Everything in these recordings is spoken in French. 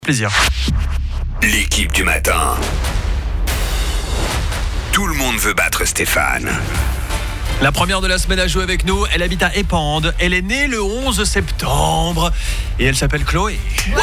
Plaisir. L'équipe du matin. Tout le monde veut battre Stéphane. La première de la semaine à jouer avec nous, elle habite à Épande. Elle est née le 11 septembre et elle s'appelle Chloé.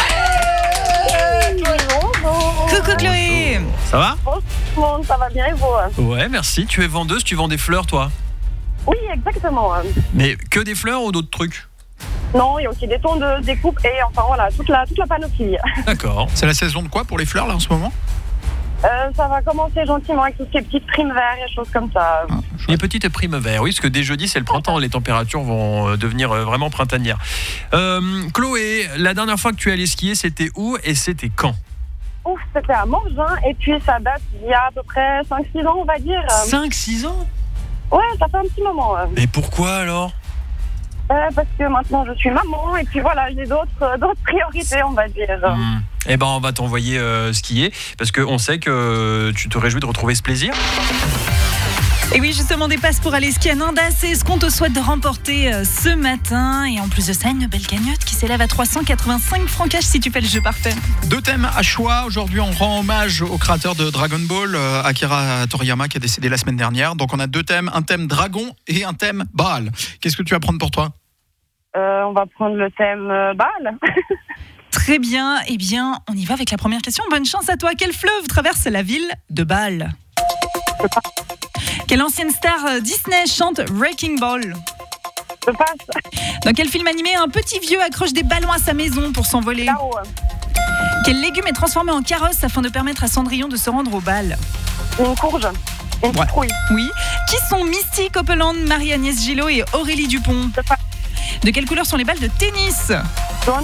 Coucou Chloé. Ça va ? Bonjour, ça va bien et vous? Ouais, merci. Tu es vendeuse, tu vends des fleurs, toi ? Oui, exactement. Mais que des fleurs ou d'autres trucs ? Non, il y a aussi des tondeuses, des coupes et enfin voilà, toute la panoplie. D'accord. C'est la saison de quoi pour les fleurs là en ce moment ? Ça va commencer gentiment avec toutes ces petites primes verts et choses comme ça. Les petites primes verts, oui, parce que dès jeudi, c'est le printemps. Les températures vont devenir vraiment printanières. Chloé, la dernière fois que tu es allée skier, c'était où et c'était quand ? Ouf, c'était à Morgin et puis ça date d'il y a à peu près 5-6 ans, on va dire. 5-6 ans ? Ouais, ça fait un petit moment. Et pourquoi alors ? Parce que maintenant je suis maman et puis voilà, j'ai d'autres priorités, on va dire. Eh ben, on va t'envoyer skier parce qu'on sait que tu te réjouis de retrouver ce plaisir. Et oui, justement, des passes pour aller skier à Nanda, c'est ce qu'on te souhaite de remporter ce matin. Et en plus de ça, une belle cagnotte qui s'élève à 385 francs cash si tu fais le jeu parfait. 2 thèmes à choix. Aujourd'hui, on rend hommage au créateur de Dragon Ball, Akira Toriyama, qui a décédé la semaine dernière. Donc, on a 2 thèmes, un thème dragon et un thème Baal. Qu'est-ce que tu vas prendre pour toi ? On va prendre le thème Baal. Très bien, eh bien, on y va avec la première question. Bonne chance à toi. Quel fleuve traverse la ville de Bâle ? Quelle ancienne star Disney chante Wrecking Ball ? Je passe. Dans quel film animé un petit vieux accroche des ballons à sa maison pour s'envoler ? Là-haut. Quel légume est transformé en carrosse afin de permettre à Cendrillon de se rendre au bal ? Une courge. Une citrouille. Oui. Qui sont Misty Copeland, Marie-Agnès Gillot et Aurélie Dupont ? Je passe. De quelle couleur sont les balles de tennis ? Jaune.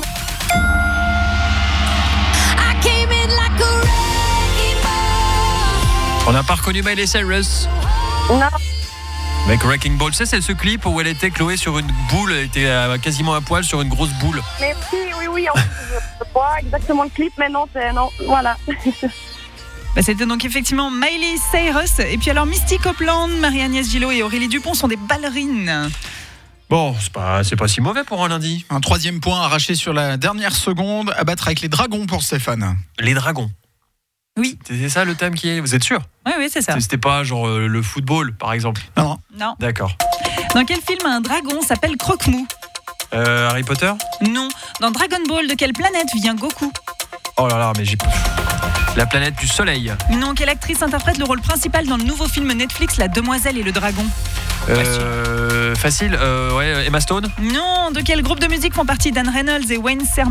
On n'a pas reconnu Miley Cyrus Non. avec Wrecking Ball. C'est ce clip où elle était, Chloé, sur une boule. Elle était quasiment à poil sur une grosse boule. Mais oui, je vois exactement le clip, mais non, voilà. C'était donc effectivement Miley Cyrus. Et puis alors Misty Copeland, Marie-Agnès Gillot et Aurélie Dupont sont des ballerines. Bon, c'est pas si mauvais pour un lundi. Un 3e point arraché sur la dernière seconde, à battre avec les dragons pour Stéphane. Les dragons. Oui. C'est ça le thème qui est... Vous êtes sûr ? Oui, c'est ça. C'était pas genre le football, par exemple ? Non. Non. D'accord. Dans quel film un dragon s'appelle Croque-Mou ? Harry Potter ? Non. Dans Dragon Ball, de quelle planète vient Goku ? Oh là là, mais j'ai... La planète du soleil. Non. Quelle actrice interprète le rôle principal dans le nouveau film Netflix La Demoiselle et le Dragon ? Facile. Ouais, Emma Stone ? Non. De quel groupe de musique font partie Dan Reynolds et Wayne Sermon ?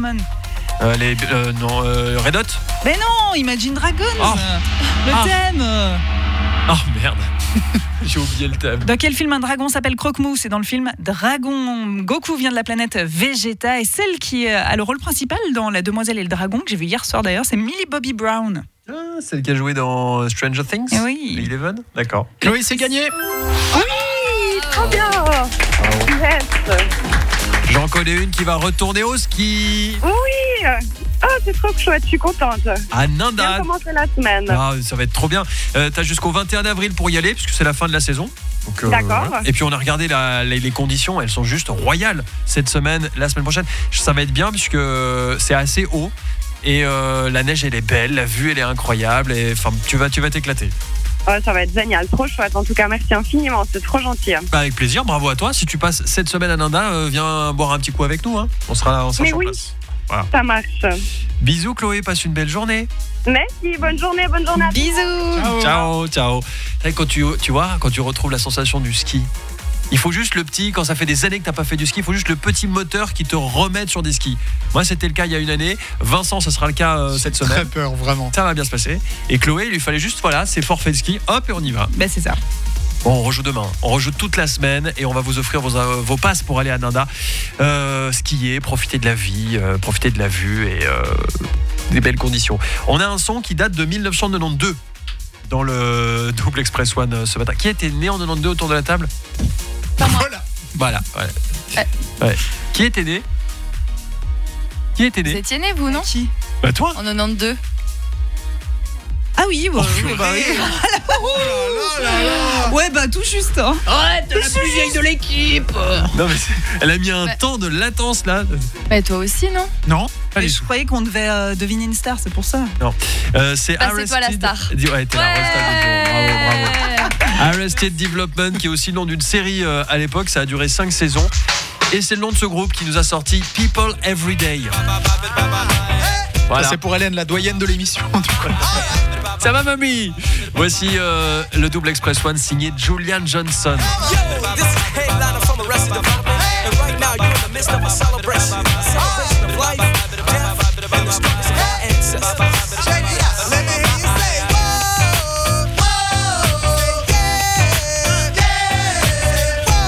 Red Hot ? Mais non, Imagine Dragons. Le thème. Oh merde. J'ai oublié le thème. Dans quel film un dragon s'appelle Croque-Mou ? C'est dans le film Dragon. Goku vient de la planète Vegeta et celle qui a le rôle principal dans La Demoiselle et le Dragon, que j'ai vu hier soir d'ailleurs, c'est Millie Bobby Brown. Ah, celle qui a joué dans Stranger Things ? Oui. Eleven ? D'accord. Chloé, c'est gagné. Oui, trop bien. Yes. J'en connais une qui va retourner au ski. Oui. C'est trop chouette, je suis contente. À Bien Nanda. commencer la semaine. Ah, ça va être trop bien. T'as jusqu'au 21 avril pour y aller, puisque c'est la fin de la saison. Donc, D'accord. Voilà. Et puis on a regardé les conditions, elles sont juste royales cette semaine, la semaine prochaine. Ça va être bien puisque c'est assez haut et la neige elle est belle, la vue elle est incroyable et enfin tu vas t'éclater. Ça va être génial, trop chouette. En tout cas, merci infiniment, c'est trop gentil. Avec plaisir, bravo à toi. Si tu passes cette semaine à Nanda, viens boire un petit coup avec nous. Hein. On sera Mais sur oui. place. Voilà. Ça marche. Bisous Chloé, passe une belle journée. Merci, bonne journée à tous. Bisous. Ciao. Quand tu vois, quand tu retrouves la sensation du ski, il faut juste le petit, quand ça fait des années que t'as pas fait du ski, il faut juste le petit moteur qui te remette sur des skis. Moi, c'était le cas il y a une année. Vincent, ce sera le cas cette semaine. Très peur, vraiment. Ça va bien se passer. Et Chloé, il lui fallait juste, ses forfaits de ski. Hop, et on y va. C'est ça. Bon, on rejoue demain. On rejoue toute la semaine et on va vous offrir vos passes pour aller à Nanda. Skier, profiter de la vie, profiter de la vue et des belles conditions. On a un son qui date de 1992 dans le Double Express One ce matin. Qui était né en 92 autour de la table ? Voilà. Ouais. Qui était né ? Vous étiez né, vous, non ? Qui ? Toi ? En 92. Ah Ah oui, bah, oui. Oh là là. Ouais, bah tout juste. Hein. Arrête, la plus vieille de l'équipe. Non, mais elle a mis un temps de latence là. Mais toi aussi, non? Non. Mais je croyais qu'on devait deviner une star, c'est pour ça. C'est Bah, c'est toi la star. Ouais, t'es la star. Bravo. Arrested Development, qui est aussi le nom d'une série à l'époque. Ça a duré 5 saisons. Et c'est le nom de ce groupe qui nous a sorti People Everyday. Voilà. Ça, c'est pour Hélène, la doyenne de l'émission. Ça va, mamie? Voici le double Express One signé Julian Johnson. This is headliner from Arrested Development, and right now you're in the midst of a celebration of life.